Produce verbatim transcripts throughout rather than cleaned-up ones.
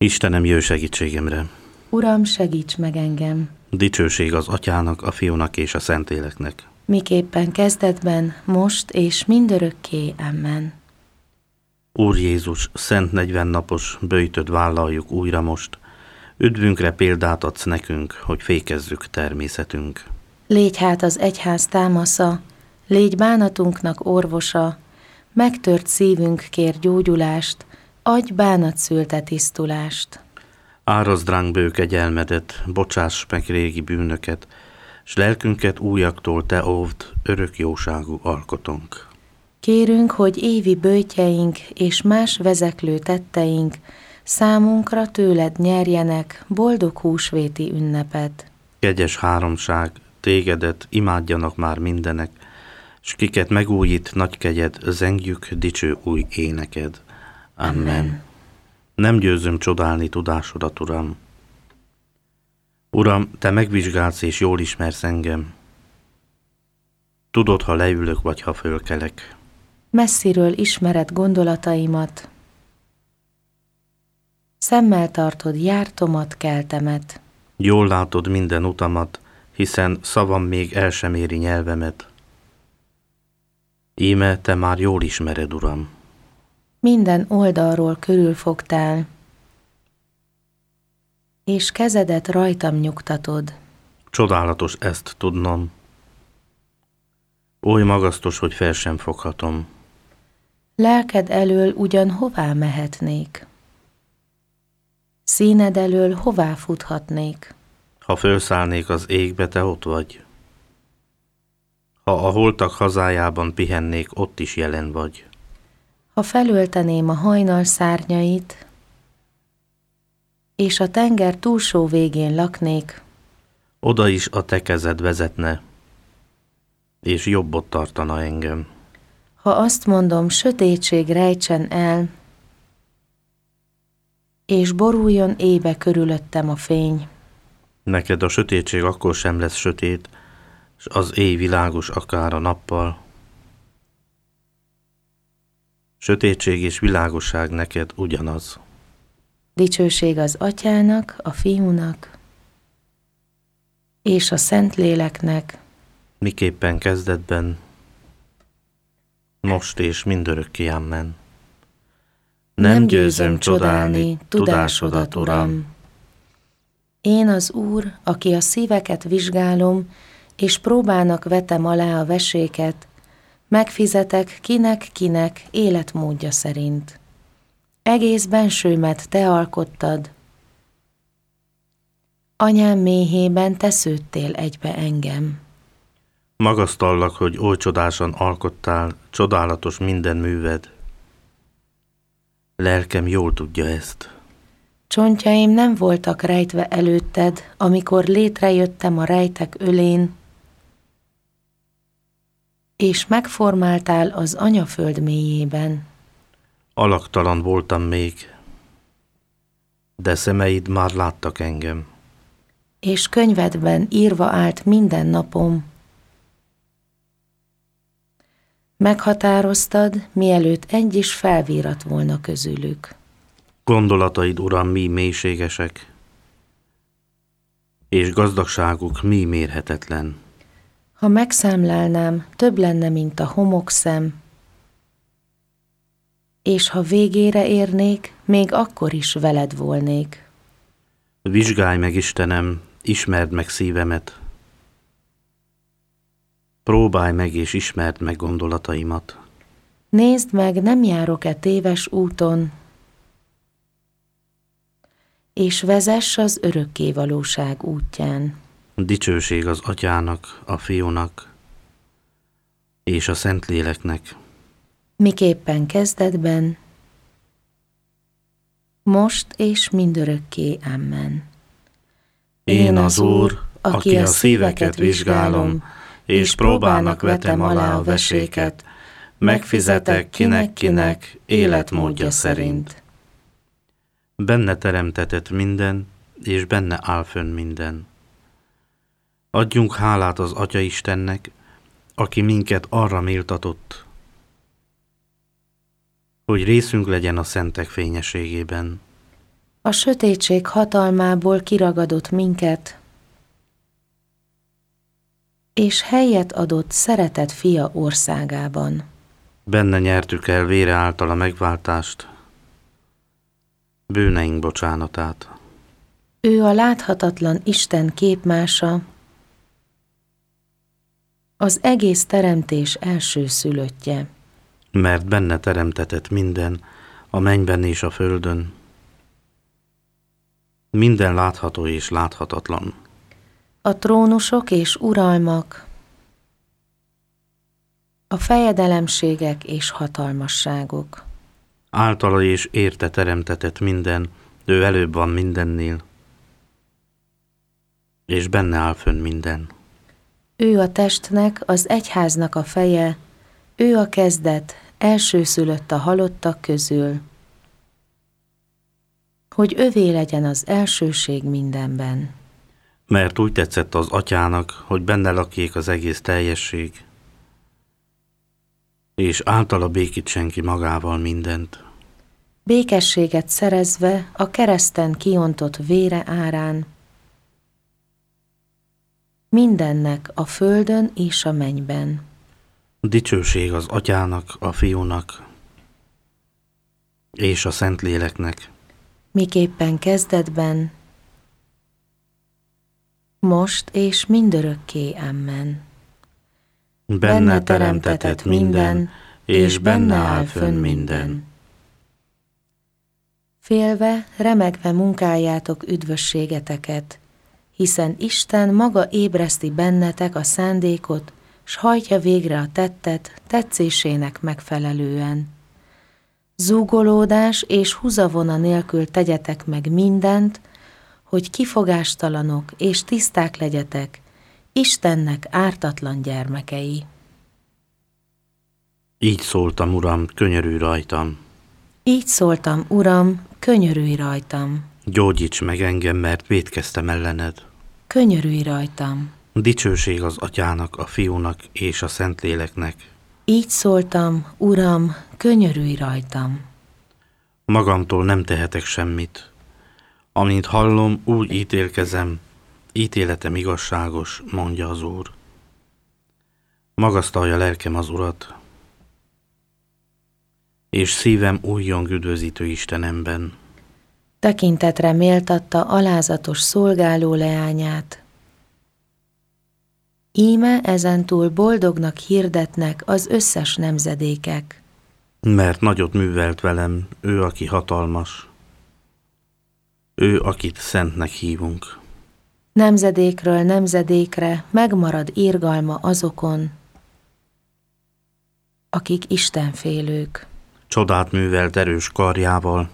Istenem, jöjj segítségemre! Uram, segíts meg engem! Dicsőség az Atyának, a Fiúnak és a Szentléleknek. Miképpen kezdetben, most és mindörökké. Amen. Úr Jézus, szent negyvennapos böjtöd vállaljuk újra most, üdvünkre példát adsz nekünk, hogy fékezzük természetünk. Légy hát az egyház támasza, légy bánatunknak orvosa, megtört szívünk kér gyógyulást, adj bánatszülte tisztulást. Árazd ránk bő kegyelmedet, bocsáss meg régi bűnöket, s lelkünket újaktól te óvd, örök jóságú alkotunk. Kérünk, hogy évi böjtjeink és más vezeklő tetteink számunkra tőled nyerjenek boldog húsvéti ünnepet. Kegyes háromság, tégedet imádjanak már mindenek, s kiket megújít nagy kegyed, zengjük dicső új éneked. Amen. Amen. Nem győzöm csodálni tudásodat, Uram. Uram, te megvizsgálsz és jól ismersz engem. Tudod, ha leülök vagy ha fölkelek. Messziről ismered gondolataimat, szemmel tartod jártomat, keltemet. Jól látod minden utamat, hiszen szavam még el sem éri nyelvemet. Íme te már jól ismered, Uram. Minden oldalról körülfogtál, és kezedet rajtam nyugtatod. Csodálatos ezt tudnom. Oly magasztos, hogy fel sem foghatom. Lelked elől ugyan hová mehetnék? Színed elől hová futhatnék? Ha fölszállnék az égbe, te ott vagy. Ha a holtak hazájában pihennék, ott is jelen vagy. Ha felölteném a hajnal szárnyait, és a tenger túlsó végén laknék, oda is a te kezed vezetne, és jobbot tartana engem. Ha azt mondom, sötétség rejtsen el, és boruljon ébe körülöttem a fény. Neked a sötétség akkor sem lesz sötét, s az éj világos akár a nappal. Sötétség és világosság neked ugyanaz. Dicsőség az Atyának, a Fiúnak és a Szentléleknek, miképpen kezdetben, most és mindörökké. Amen. Nem győzöm csodálni tudásodat, Uram. Én az Úr, aki a szíveket vizsgálom, és próbának vetem alá a veséket, megfizetek kinek-kinek életmódja szerint. Egész bensőmet te alkottad, anyám méhében te szőttél egybe engem. Magasztallak, hogy oly csodásan alkottál, csodálatos minden műved. Lelkem jól tudja ezt. Csontjaim nem voltak rejtve előtted, amikor létrejöttem a rejtek ölén, és megformáltál az anyaföld mélyében. Alaktalan voltam még, de szemeid már láttak engem. És könyvedben írva állt minden napom. Meghatároztad, mielőtt egy is felvírat volna közülük. Gondolataid, Uram, mi mélységesek, és gazdagságuk mi mérhetetlen. Ha megszámlálnám, több lenne, mint a homokszem, és ha végére érnék, még akkor is veled volnék. Vizsgálj meg, Istenem, ismerd meg szívemet. Próbálj meg és ismerd meg gondolataimat. Nézd meg, nem járok-e téves úton, és vezess az örökkévalóság útján. Dicsőség az Atyának, a Fiúnak és a Szentléleknek. Miképpen kezdetben, most és mindörökké. Amen. Én az Úr, aki a szíveket vizsgálom, és próbának vetem alá a veséket, megfizetek kinek-kinek életmódja szerint. Benne teremtetett minden, és benne áll fönn minden. Adjunk hálát az Atya Istennek, aki minket arra méltatott, hogy részünk legyen a szentek fényességében. A sötétség hatalmából kiragadott minket, és helyet adott szeretett fia országában. Benne nyertük el vére által a megváltást, bűneink bocsánatát. Ő a láthatatlan Isten képmása, az egész teremtés első szülöttje. Mert benne teremtetett minden, a mennyben és a földön, minden látható és láthatatlan. A trónusok és uralmak, a fejedelemségek és hatalmasságok. Általa és érte teremtetett minden, ő előbb van mindennél, és benne áll fönn minden. Ő a testnek, az egyháznak a feje, ő a kezdet, elsőszülött a halottak közül, hogy övé legyen az elsőség mindenben. Mert úgy tetszett az atyának, hogy benne lakjék az egész teljesség, és általa békítsen ki magával mindent. Békességet szerezve a kereszten kiontott vére árán, mindennek a földön és a mennyben. Dicsőség az atyának, a fiúnak és a Szentléleknek, miképpen kezdetben, most és mindörökké. Amen. Benne teremtetett minden, és benne áll fönn minden. Félve, remegve munkáljátok üdvösségeteket, hiszen Isten maga ébreszti bennetek a szándékot, s hajtja végre a tettet tetszésének megfelelően. Zúgolódás és húzavona nélkül tegyetek meg mindent, hogy kifogástalanok és tiszták legyetek, Istennek ártatlan gyermekei. Így szóltam, Uram, könyörülj rajtam. Így szóltam, Uram, könyörülj rajtam. Gyógyíts meg engem, mert vétkeztem ellened. Könyörülj rajtam. Dicsőség az atyának, a fiúnak és a Szentléleknek. Így szóltam, Uram, könyörülj rajtam. Magamtól nem tehetek semmit. Amint hallom, úgy ítélkezem, ítéletem igazságos, mondja az Úr. Magasztalja lelkem az Urat, és szívem újjong üdvözítő Istenemben. Tekintetre méltatta alázatos szolgáló leányát. Íme ezentúl boldognak hirdetnek az összes nemzedékek. Mert nagyot művelt velem, ő, aki hatalmas, ő, akit szentnek hívunk. Nemzedékről nemzedékre megmarad irgalma azokon, akik istenfélők. Csodát művelt erős karjával,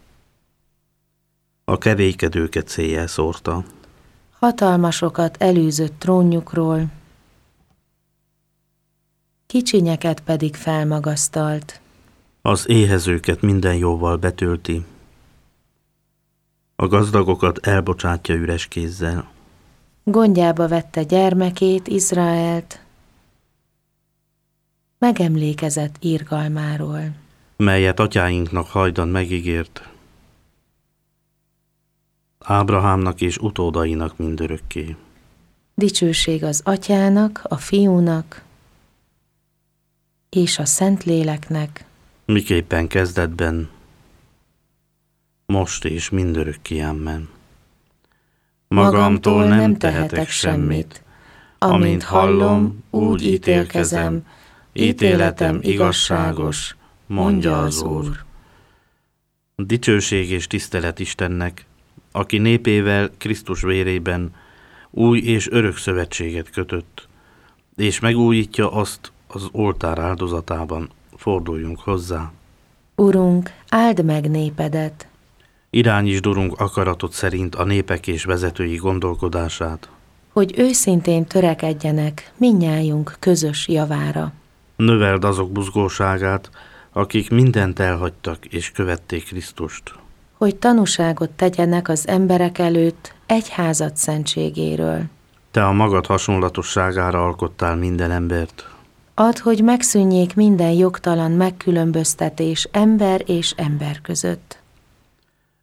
a kevékedőket széjjel szórta. Hatalmasokat elűzött trónjukról, kicsinyeket pedig felmagasztalt. Az éhezőket minden jóval betölti, a gazdagokat elbocsátja üres kézzel. Gondjába vette gyermekét, Izraelt, megemlékezett irgalmáról, melyet atyáinknak hajdan megígért, Ábrahámnak és utódainak mindörökké. Dicsőség az atyának, a fiúnak és a Szentléleknek, Miképpen kezdetben, most és mindörökké. Amen. Magamtól nem tehetek semmit. Amint hallom, úgy ítélkezem, ítéletem igazságos, mondja az Úr. Dicsőség és tisztelet Istennek, aki népével Krisztus vérében új és örök szövetséget kötött, és megújítja azt az oltár áldozatában. Forduljunk hozzá. Urunk, áld meg népedet! Irányítsd, Urunk, akaratot szerint a népek és vezetői gondolkodását, hogy őszintén törekedjenek mindnyájunk közös javára. Növeld azok buzgóságát, akik mindent elhagytak és követték Krisztust. Hogy tanúságot tegyenek az emberek előtt egyházad szentségéről. Te a magad hasonlatosságára alkottál minden embert. Add, hogy megszűnjék minden jogtalan megkülönböztetés ember és ember között.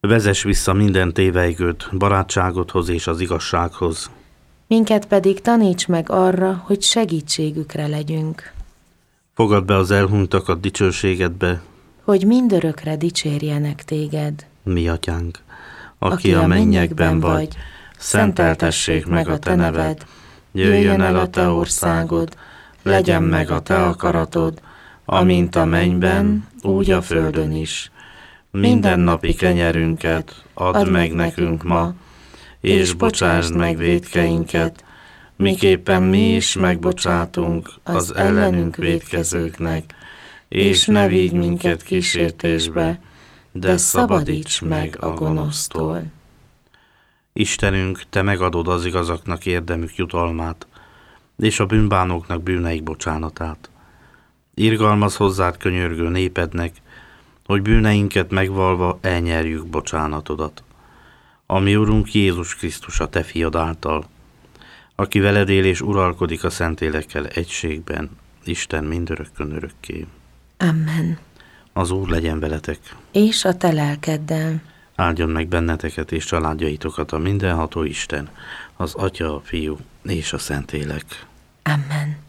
Vezess vissza minden tévejgőt barátságodhoz és az igazsághoz. Minket pedig taníts meg arra, hogy segítségükre legyünk. Fogadd be az elhunytakat dicsőségedbe, hogy mindörökre dicsérjenek téged. Mi atyánk, aki, aki a mennyekben vagy, szenteltessék meg a te neved, jöjjön el a te országod, legyen meg a te akaratod, amint a mennyben, úgy a földön is. Mindennapi kenyerünket add meg nekünk ma, és bocsásd meg vétkeinket, miképpen mi is megbocsátunk az ellenünk vétkezőknek, és ne vigy minket kísértésbe, de szabadíts meg a gonosztól. Istenünk, te megadod az igazaknak érdemük jutalmát, és a bűnbánóknak bűneik bocsánatát. Irgalmaz hozzád könyörgő népednek, hogy bűneinket megvalva elnyerjük bocsánatodat. A mi Urunk Jézus Krisztus a te fiad által, aki veled él és uralkodik a Szentlélekkel egységben, Isten mindörökkön örökké. Amen. Az Úr legyen veletek. És a te lelkeddel. Áldjon meg benneteket és családjaitokat a mindenható Isten, az Atya, a Fiú és a Szentlélek. Amen.